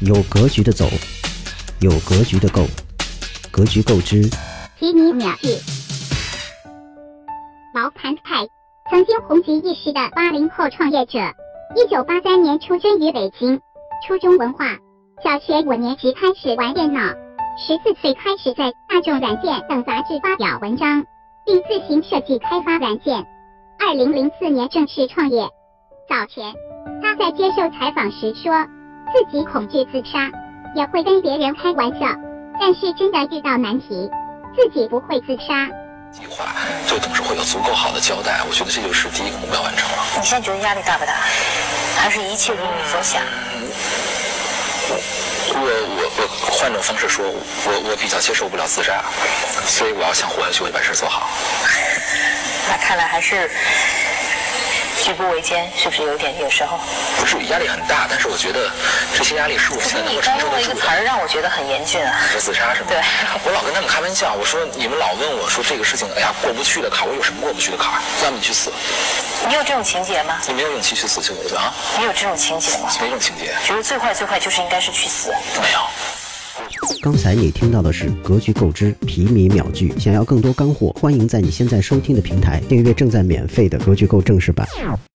有格局的走，有格局的购，格局购之皮米秒剧。毛盘泰，曾经红极一时的80后创业者，1983年出生于北京，初中文化，小学5年级开始玩电脑，14岁开始在大众软件等杂志发表文章，并自行设计开发软件。2004年正式创业。早前，他在接受采访时说，自己恐惧自杀，也会跟别人开玩笑，但是真的遇到难题，自己不会自杀。 计划对董事会有足够好的交代，我觉得这就是第一个目标完成了。 你现在觉得压力大不大？还是一切如你所想？ 我换种方式说，我比较接受不了自杀，所以我要想活下去，我得把事做好。 那看来还是举步维艰，是不是有时候？ 不是压力很大，但是我觉得这些压力是我现在能够承受得住的。 你刚用了一个词儿让我觉得很严峻啊。 是自杀是吗？ 对， 我老跟他们开玩笑，我说你们老问我说这个事情，哎呀过不去的坎，我有什么过不去的坎？要么你去死。 你有这种情节吗？ 你没有勇气去死就啊？ 你有这种情节吗？ 没这种情节。 觉得最坏就是应该是去死。 没有。 刚才你听到的是格局购之皮米秒剧，想要更多干货，欢迎在你现在收听的平台订阅正在免费的格局购正式版。